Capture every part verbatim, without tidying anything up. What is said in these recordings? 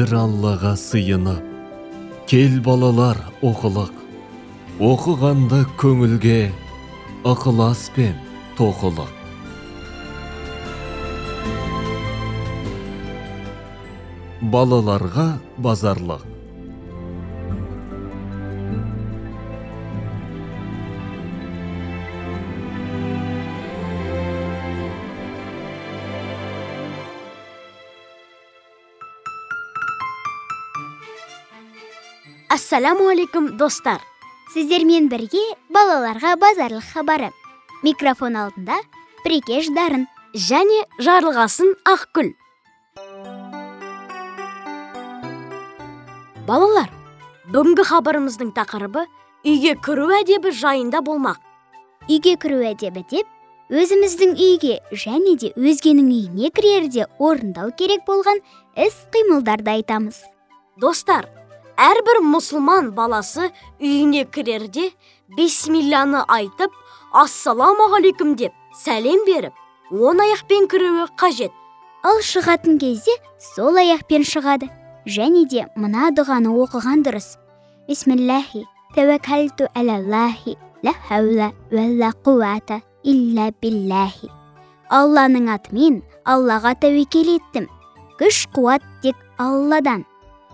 бір Аллаға сыйынып, кел балалар оқылық, оқығанды көңілге ықылас пен тоқылық. Балаларға базарлық. Ассаламу алейкум, достар. Сіздермен бірге балаларға базарлық хабары. Микрофон алдында Прикеш Дарын және Жарылғасын Ақгүл. Балалар, бүгінгі хабарымыздың тақырыбы үйге кіру әдебі жайында болмақ. Үйге кіру әдебі деп, өзіміздің үйге және де өзгенің үйіне кірерде орындау керек болған іс-қимылдарды айтамыз. Достар, әрбір мұсылман баласы үйіне кірерде бисмилланы айтып, ассаламағалейкум деп сәлем беріп, он аяқпен кіруі қажет. Ал шығатын кезде сол аяқпен шығады. Және де мына дұғаны оқыған дұрыс. Бисмиллахи, тәуәкәлту әләллахи, ла хаула ва ла қуата илля биллахи. Алланың атымен Аллаға тәуекел еттім. Күш қуат тек Алладан.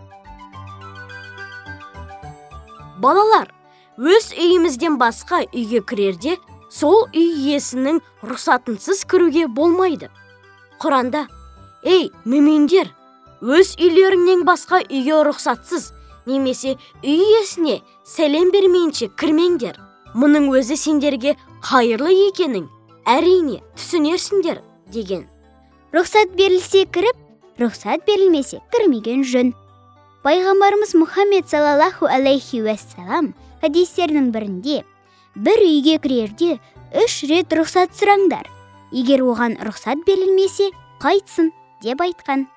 Балалар, өз үйімізден басқа үйге кірерде, сол үй иесінің рұқсатынсыз кіруге болмайды. Құранда, ей, мүминдер, өз үйлеріңнен басқа үйге рұқсатсыз, немесе үй иесіне сәлем бермейінше кірмеңдер. Мұның өзі сендерге қайырлы екенін әрине түсінерсіңдер деген. Рұқсат берілсе кіріп, рұқсат берілмесе кірмеген жөн. Пайғамбарымыз Мұхаммед саллаллаху алейхи уассалам хадистерінің бірінде, бір үйге кірерде үш рет рұқсат сұраңдар. Егер оған рұқсат берілмесе, қайтсын деп айтқан.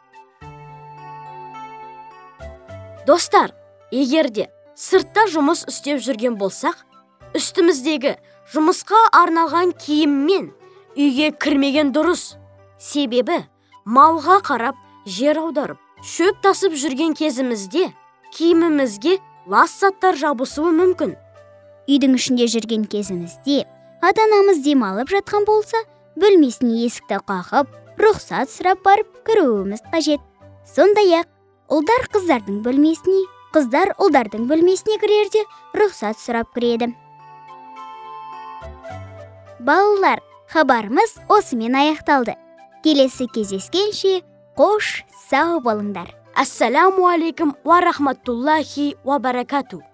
Достар, егерде сыртта жұмыс істеп жүрген болсақ, үстіміздегі жұмысқа арналған киіммен үйге кірмеген дұрыс. Себебі малға қарап, жер аударып, шөп тасып жүрген кезімізде киімімізге лас заттар жабысуы мүмкін. Үйдің ішінде жүрген кезімізде ата-анамыз демалып жатқан болса, бөлмесіне есікті қағып, рұқсат сұрап барып кіруіміз қажет. Сондай-ақ, ұлдар қыздардың бөлмесіне, қыздар ұлдардың бөлмесіне кірерде рұқсат сұрап кіреді. Балалар, хабарымыз осымен аяқталды. Келесі кездескенше қош сау болыңдар. Ассаламу алейкум ва рахматуллахи ва баракату.